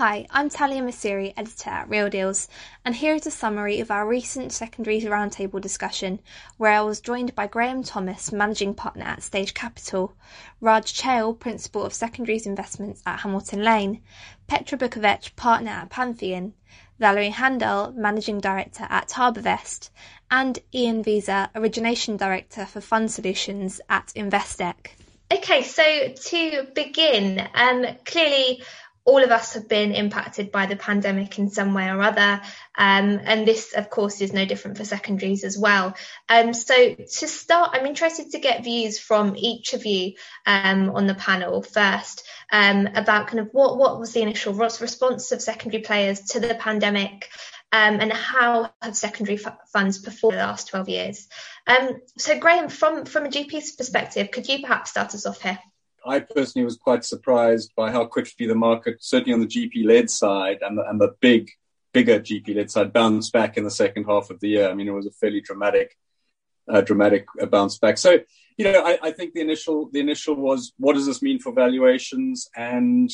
Hi, I'm Talia Masiri, editor at Real Deals, and here is a summary of our recent Secondaries Roundtable discussion, where I was joined by Graham Thomas, Managing Partner at Stage Capital, Raj Chale, Principal of Secondaries Investments at Hamilton Lane, Petra Bukovic, Partner at Pantheon, Valerie Handel, Managing Director at Harbourvest, and Ian Visa, Origination Director for Fund Solutions at Investec. Okay, so to begin, clearly all of us have been impacted by the pandemic in some way or other, and this, of course, is no different for secondaries as well. So to start, I'm interested to get views from each of you on the panel first about kind of what was the initial response of secondary players to the pandemic, and how have secondary funds performed the last 12 years? So Graham, from a GP's perspective, could you perhaps start us off here? I personally was quite surprised by how quickly the market, certainly on the GP-led side and the bigger GP-led side, bounced back in the second half of the year. I mean, it was a fairly dramatic bounce back. So, I think the initial was, what does this mean for valuations, and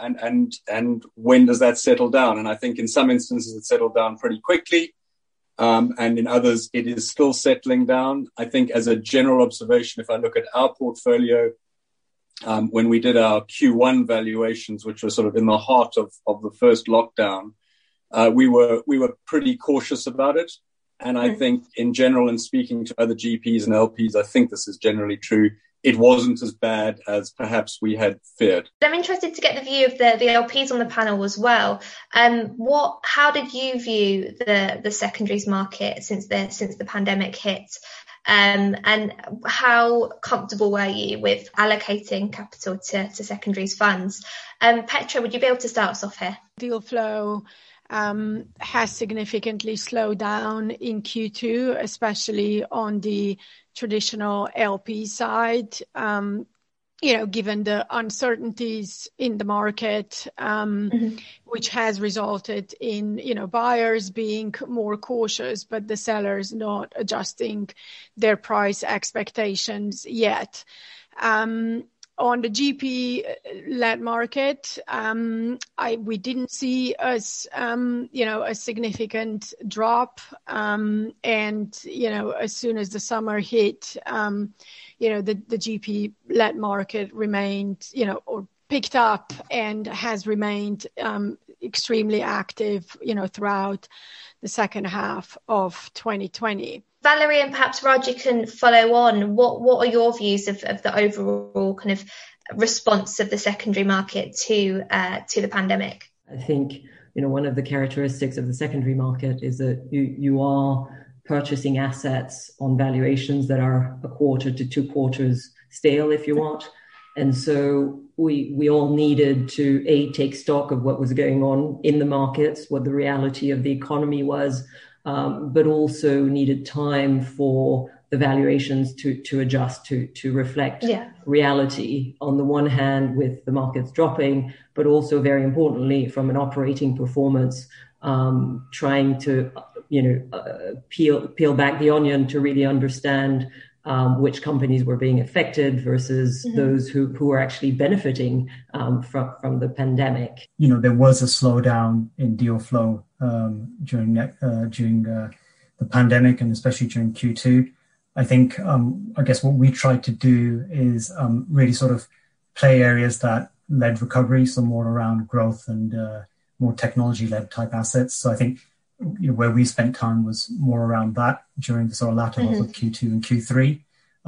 when does that settle down? And I think in some instances it settled down pretty quickly, and in others it is still settling down. I think as a general observation, if I look at our portfolio, when we did our Q1 valuations, which were sort of in the heart of the first lockdown, we were pretty cautious about it. And I think in general, in speaking to other GPs and LPs, I think this is generally true. It wasn't as bad as perhaps we had feared. I'm interested to get the view of the LPs on the panel as well. How did you view the secondaries market since the pandemic hit? And how comfortable were you with allocating capital to secondaries funds? Petra, would you be able to start us off here? Deal flow has significantly slowed down in Q2, especially on the traditional LP side. Given the uncertainties in the market, which has resulted in, buyers being more cautious, but the sellers not adjusting their price expectations yet. On the GP-led market, we didn't see a significant drop. And, as soon as the summer hit, the GP-led market remained, or picked up and has remained extremely active, throughout the second half of 2020. Valerie and perhaps Raj, you can follow on. What are your views of the overall kind of response of the secondary market to the pandemic? I think, one of the characteristics of the secondary market is that you are purchasing assets on valuations that are a quarter to 2 quarters stale, if you want. And so we all needed to, take stock of what was going on in the markets, what the reality of the economy was, but also needed time for the valuations to adjust, to reflect reality, on the one hand with the markets dropping, but also very importantly from an operating performance, trying to peel back the onion to really understand which companies were being affected versus those who were actually benefiting from the pandemic. There was a slowdown in deal flow during the pandemic, and especially during Q2. I think, I guess what we tried to do is really sort of play areas that led recovery, so more around growth and more technology-led type assets. So I think where we spent time was more around that during the sort of latter half of Q2 and Q3.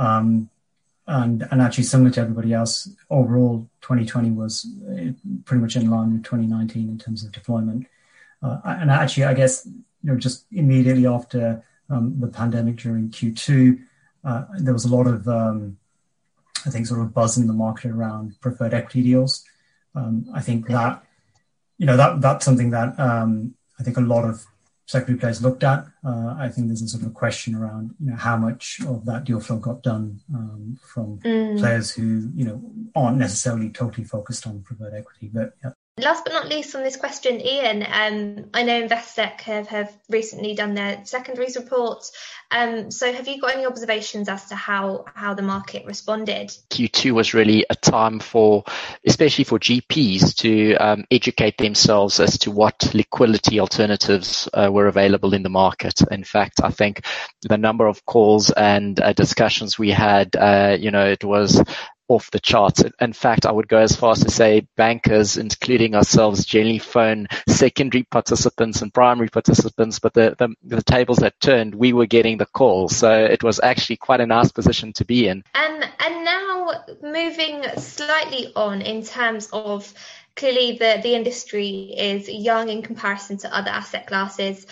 And actually similar to everybody else, overall 2020 was pretty much in line with 2019 in terms of deployment. And actually, I guess, just immediately after the pandemic during Q2, there was a lot of, I think, sort of buzz in the market around preferred equity deals. I think that, that's something that I think a lot of secondary players looked at I think there's a sort of a question around, how much of that deal flow got done from players who, aren't necessarily totally focused on preferred equity. But yeah. Last but not least on this question, Ian, I know Investec have recently done their secondaries report. So have you got any observations as to how the market responded? Q2 was really a time especially for GPs to educate themselves as to what liquidity alternatives were available in the market. In fact, I think the number of calls and discussions we had, it was off the charts. In fact, I would go as far as to say bankers, including ourselves, generally phone secondary participants and primary participants, but the tables had turned, we were getting the calls. So it was actually quite a nice position to be in. And now moving slightly on in terms of clearly the industry is young in comparison to other asset classes.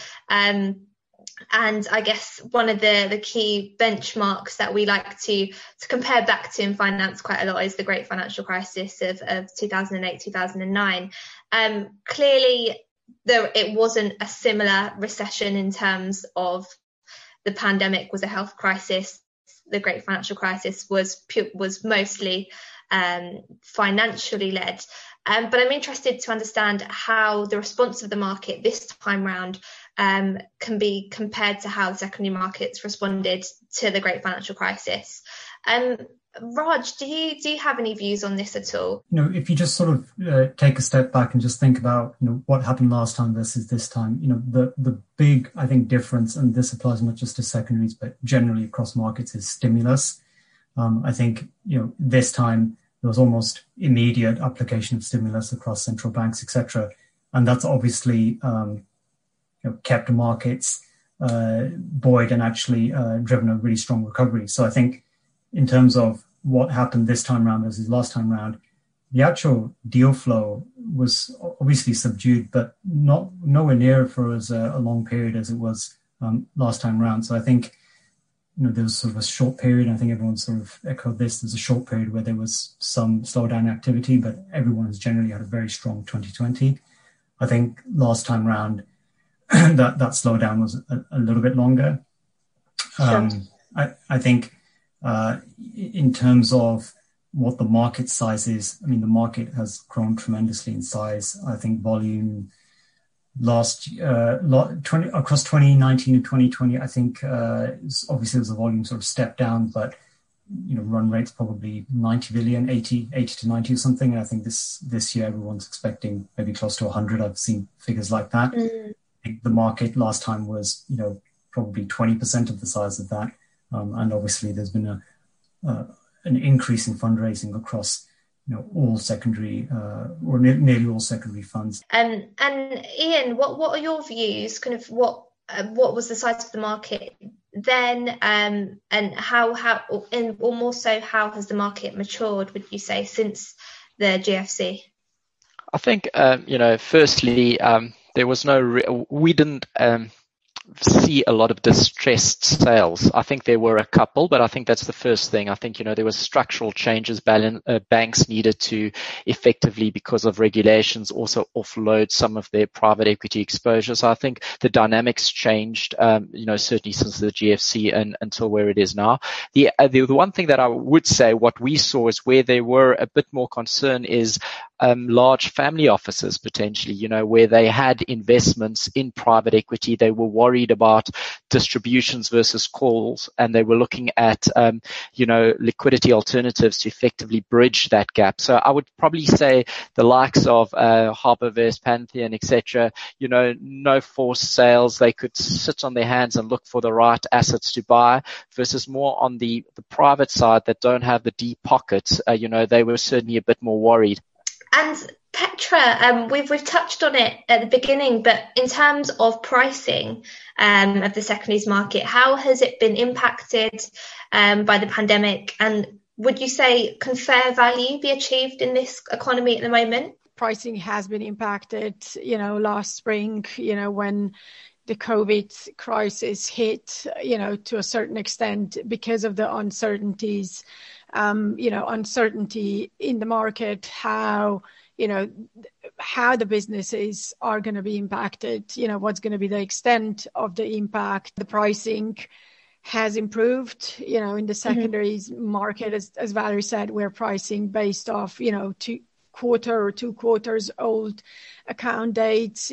And I guess one of the key benchmarks that we like to compare back to in finance quite a lot is the great financial crisis of 2008, 2009. Clearly, it wasn't a similar recession in terms of the pandemic was a health crisis. The great financial crisis was mostly financially led. But I'm interested to understand how the response of the market this time round can be compared to how the secondary markets responded to the great financial crisis. Raj, do you have any views on this at all? If you just sort of take a step back and just think about what happened last time versus this time, the big, I think, difference, and this applies not just to secondaries but generally across markets, is stimulus. I think this time there was almost immediate application of stimulus across central banks, etc., and that's obviously kept the markets buoyed and actually driven a really strong recovery. So I think in terms of what happened this time around versus last time around, the actual deal flow was obviously subdued, but nowhere near for as a long period as it was last time around. So I think there was sort of a short period, I think everyone sort of echoed this, there's a short period where there was some slowdown activity, but everyone has generally had a very strong 2020. I think last time around, that slowdown was a little bit longer. Sure. I think in terms of what the market size is, the market has grown tremendously in size. I think volume across 2019 and 2020, I think obviously there's a volume sort of step down, but run rate's probably 90 billion, 80 to 90 or something. And I think this year everyone's expecting maybe close to 100. I've seen figures like that. I think the market last time was probably 20% of the size of that, and obviously there's been an increase in fundraising across all secondary or nearly all secondary funds. And Ian, what are your views? Kind of what was the size of the market then, and how or more so, how has the market matured, would you say, since the GFC? I think firstly, there was we didn't see a lot of distressed sales. I think there were a couple, but I think that's the first thing. I think, there was structural changes banks needed to effectively, because of regulations, also offload some of their private equity exposure. So I think the dynamics changed, certainly since the GFC and until where it is now. The one thing that I would say, what we saw is where there were a bit more concern is large family offices potentially, where they had investments in private equity. They were worried about distributions versus calls, and they were looking at, liquidity alternatives to effectively bridge that gap. So I would probably say the likes of Harbourvest, Pantheon, etc., no forced sales. They could sit on their hands and look for the right assets to buy, versus more on the private side that don't have the deep pockets. They were certainly a bit more worried. And Petra, we've touched on it at the beginning, but in terms of pricing of the secondaries market, how has it been impacted by the pandemic? And would you say, can fair value be achieved in this economy at the moment? Pricing has been impacted, last spring, when the COVID crisis hit, to a certain extent because of the uncertainties, uncertainty in the market, how how the businesses are going to be impacted, what's going to be the extent of the impact. The pricing has improved, in the secondaries market, as Valerie said, we're pricing based off, 2 quarters old account dates,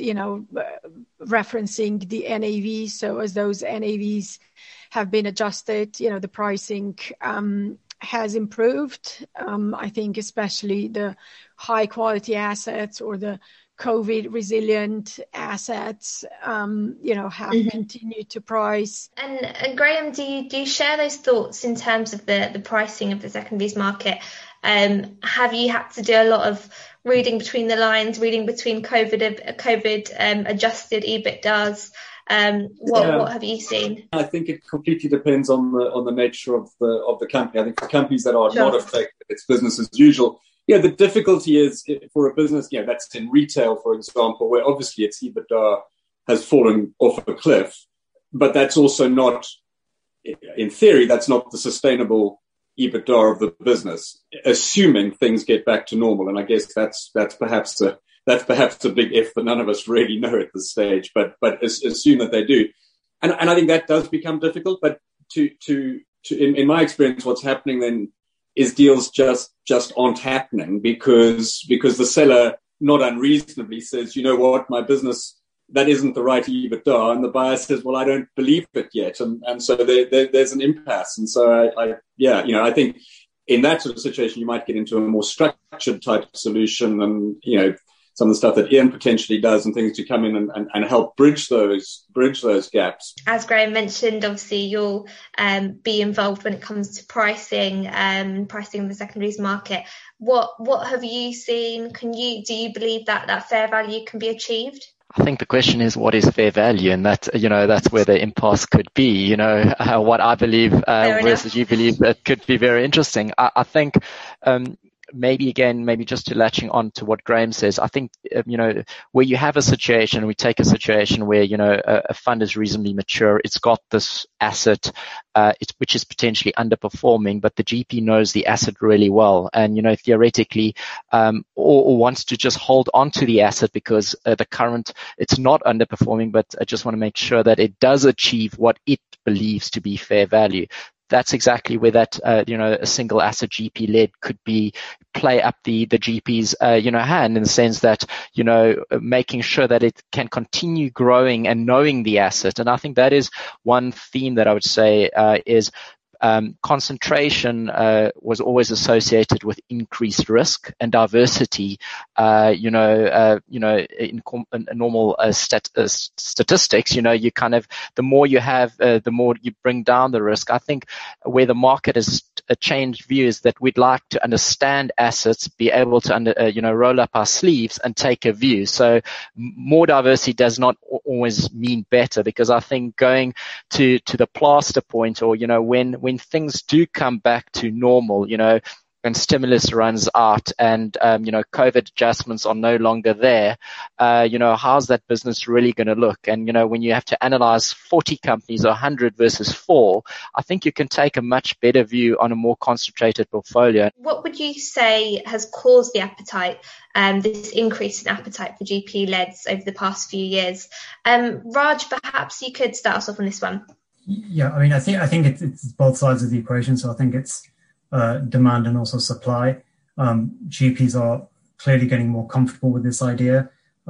referencing the NAV. So as those NAVs have been adjusted, the pricing has improved. I think especially the high quality assets or the COVID resilient assets, have continued to price. And Graham, do you share those thoughts in terms of the pricing of the secondaries market? Have you had to do a lot of reading between the lines, reading between COVID adjusted EBITDAs? What have you seen? I think it completely depends on the nature of the company. I think for companies that are not affected, it's business as usual. Yeah, the difficulty is for a business, that's in retail, for example, where obviously its EBITDA has fallen off a cliff, but that's also not, in theory, that's not the sustainable EBITDA of the business, assuming things get back to normal. And I guess that's perhaps a big if that none of us really know at this stage, but assume that they do. And I think that does become difficult, but in my experience, what's happening then is deals just aren't happening because the seller not unreasonably says, you know what, my business, that isn't the right EBITDA. And the buyer says, well, I don't believe it yet. And so there's an impasse. And so I think in that sort of situation, you might get into a more structured type of solution and, some of the stuff that Ian potentially does and things to come in and help bridge those gaps. As Graham mentioned, obviously you'll be involved when it comes to pricing the secondaries market. What have you seen? Do you believe that fair value can be achieved? I think the question is what is fair value, and that that's where the impasse could be. What I believe versus you believe, that could be very interesting. I think. Maybe just to latching on to what Graham says, I think, where you have a situation, we take a situation where, a fund is reasonably mature. It's got this asset, which is potentially underperforming, but the GP knows the asset really well. And, theoretically, or wants to just hold on to the asset because it's not underperforming, but I just want to make sure that it does achieve what it believes to be fair value. That's exactly where that, a single asset GP led could play up the GP's, hand in the sense that, making sure that it can continue growing and knowing the asset. And I think that is one theme that I would say, is, concentration was always associated with increased risk and diversity. In normal statistics, you kind of, the more you have, the more you bring down the risk. I think where the market has changed views that we'd like to understand assets, be able to roll up our sleeves and take a view. So more diversity does not always mean better, because I think going to the plaster point, or when things do come back to normal, when stimulus runs out and, COVID adjustments are no longer there, how's that business really going to look? And, when you have to analyze 40 companies or 100 versus 4, I think you can take a much better view on a more concentrated portfolio. What would you say has caused the appetite, this increase in appetite for GP-leds over the past few years? Raj, perhaps you could start us off on this one. Yeah, I think it's both sides of the equation. So I think it's demand and also supply. GPs are clearly getting more comfortable with this idea.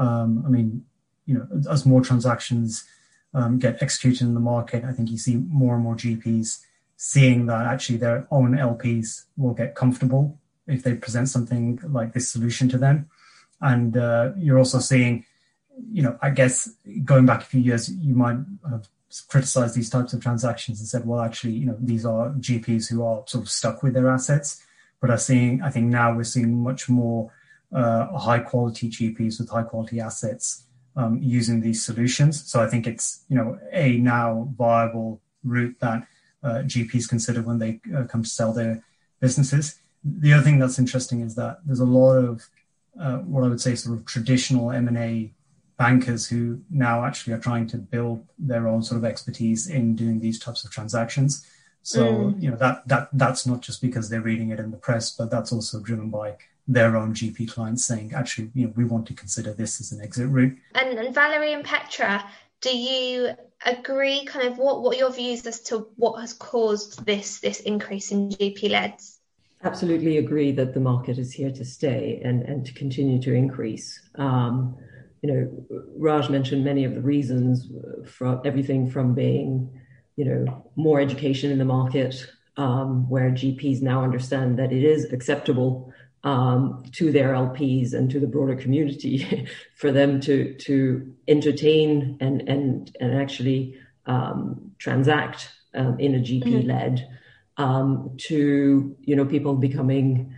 As more transactions get executed in the market, I think you see more and more GPs seeing that actually their own LPs will get comfortable if they present something like this solution to them. And you're also seeing, I guess going back a few years, you might have criticized these types of transactions and said, well, actually, these are GPs who are sort of stuck with their assets. But I think now we're seeing much more high quality GPs with high quality assets using these solutions. So I think it's, a now viable route that GPs consider when they come to sell their businesses. The other thing that's interesting is that there's a lot of what I would say sort of traditional M&A bankers who now actually are trying to build their own sort of expertise in doing these types of transactions. So, that's not just because they're reading it in the press, but that's also driven by their own GP clients saying, actually, we want to consider this as an exit route. And Valerie and Petra, do you agree kind of what your views as to what has caused this increase in GP-leds? Absolutely agree that the market is here to stay and to continue to increase. Raj mentioned many of the reasons, from everything from being, more education in the market, where GPs now understand that it is acceptable to their LPs and to the broader community for them to entertain and actually transact in a GP-led, to people becoming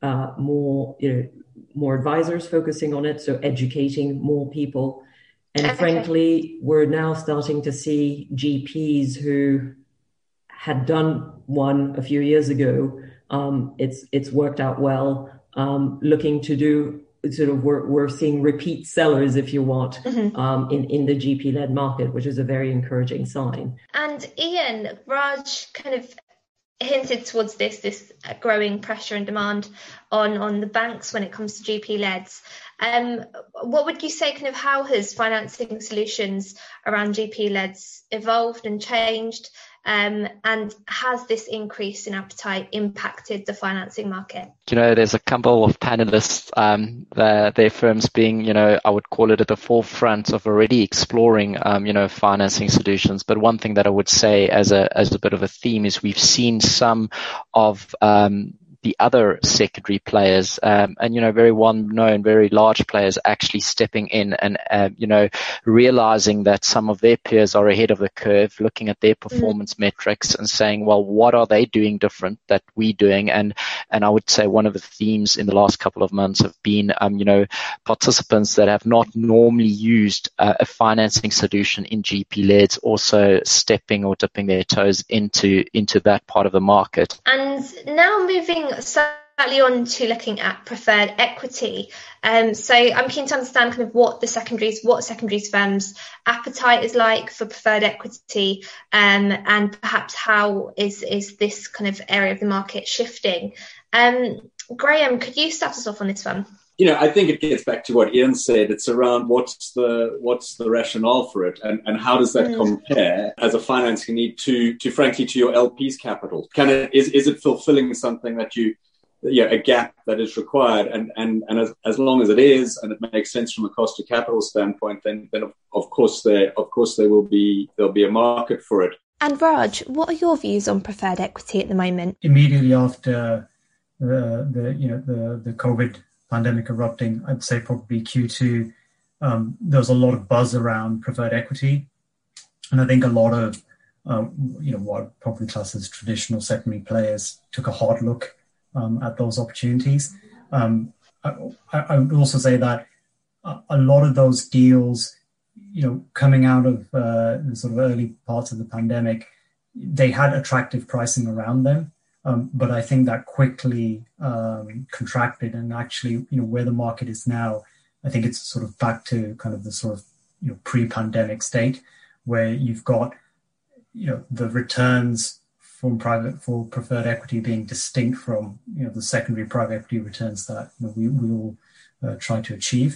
more advisors focusing on it, so educating more people. And frankly, we're now starting to see GPs who had done one a few years ago. It's worked out well. Looking to do we're seeing repeat sellers, if you want, in the GP-led market, which is a very encouraging sign. And Ian, Raj kind of hinted towards this growing pressure and demand on the banks when it comes to GP-leds. What would you say, kind of how has financing solutions around GP-leds evolved and changed? And has this increase in appetite impacted the financing market? There's a couple of panelists, their firms being, I would call it at the forefront of already exploring, financing solutions. But one thing that I would say as a bit of a theme is we've seen some of the other secondary players, and very well-known, very large players actually stepping in and, realizing that some of their peers are ahead of the curve, looking at their performance metrics and saying, well, what are they doing different that we're doing? And I would say one of the themes in the last couple of months have been, participants that have not normally used a financing solution in GP-leds also stepping or dipping their toes into that part of the market. And now moving slightly on to looking at preferred equity. So I'm keen to understand kind of what secondaries firms' appetite is like for preferred equity, and perhaps how is this kind of area of the market shifting. Graham, could you start us off on this one? I think it gets back to what Ian said. It's around what's the rationale for it, and how does that compare as a financing need to frankly to your LP's capital? Is it fulfilling something that a gap that is required, and as long as it is, and it makes sense from a cost to capital standpoint, then of course there'll be a market for it. And Raj, what are your views on preferred equity at the moment? Immediately after the COVID pandemic erupting, I'd say probably Q2, there was a lot of buzz around preferred equity, and I think a lot of what probably classed as traditional secondary players took a hard look at those opportunities. I would also say that a lot of those deals, coming out of the sort of early parts of the pandemic, they had attractive pricing around them. But I think that quickly contracted, and actually, where the market is now, I think it's sort of back to kind of the sort of, pre-pandemic state where you've got, the returns for preferred equity being distinct from, the secondary private equity returns that we all try to achieve.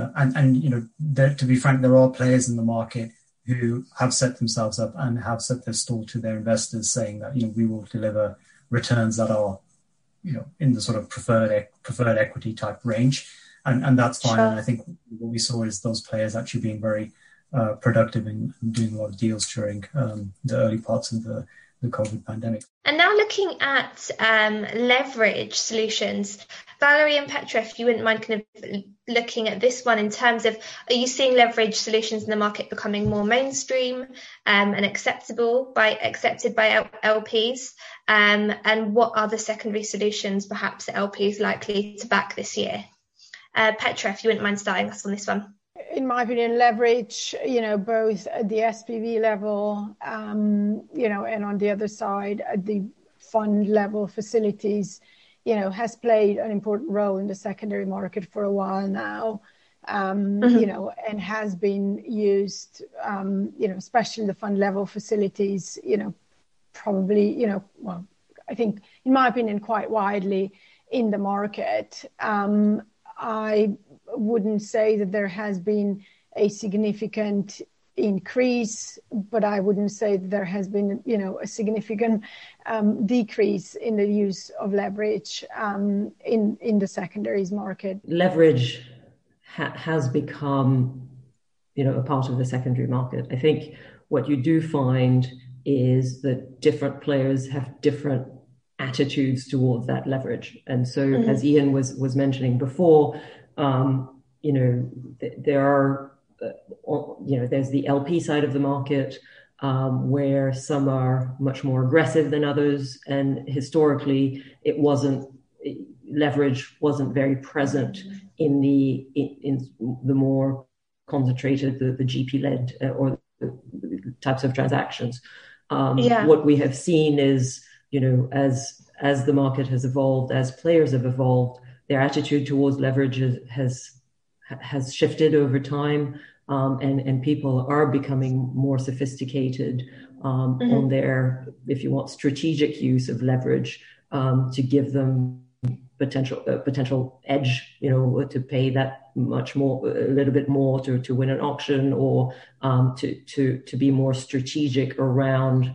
To be frank, there are players in the market who have set themselves up and have set their stall to their investors saying that, we will deliver returns that are, in the sort of preferred equity type range, and that's fine. Sure. And I think what we saw is those players actually being very productive in doing a lot of deals during the early parts of the COVID pandemic. And now looking at leverage solutions, Valerie and Petra, if you wouldn't mind kind of looking at this one in terms of, are you seeing leverage solutions in the market becoming more mainstream and accepted by LPs? And what are the secondary solutions perhaps that LPs likely to back this year? Petra, if you wouldn't mind starting us on this one. In my opinion, leverage, both at the SPV level, and on the other side, at the fund level facilities, has played an important role in the secondary market for a while now, and has been used, especially the fund level facilities, probably, I think, in my opinion, quite widely in the market. I wouldn't say that there has been a significant increase, but I wouldn't say that there has been, a significant decrease in the use of leverage in the secondaries market. Leverage has become, a part of the secondary market. I think what you do find is that different players have different attitudes towards that leverage. And so, as Ian was mentioning before, there are, there's the LP side of the market, where some are much more aggressive than others. And historically, leverage wasn't very present in the more concentrated, the GP-led or the types of transactions. What we have seen is, as the market has evolved, as players have evolved, their attitude towards leverage has shifted over time, and people are becoming more sophisticated on their, if you want, strategic use of leverage to give them potential edge, to pay that much more, a little bit more to win an auction, or to be more strategic around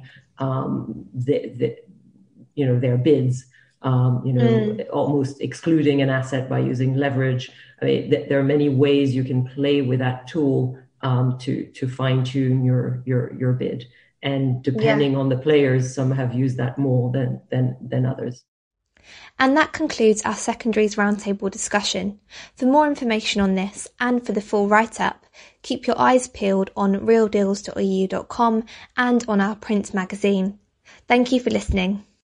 their bids. Almost excluding an asset by using leverage. I mean, there are many ways you can play with that tool to fine tune your bid, and depending on the players, some have used that more than others. And that concludes our secondaries roundtable discussion. For more information on this and for the full write-up, keep your eyes peeled on realdeals.eu.com and on our print magazine. Thank you for listening.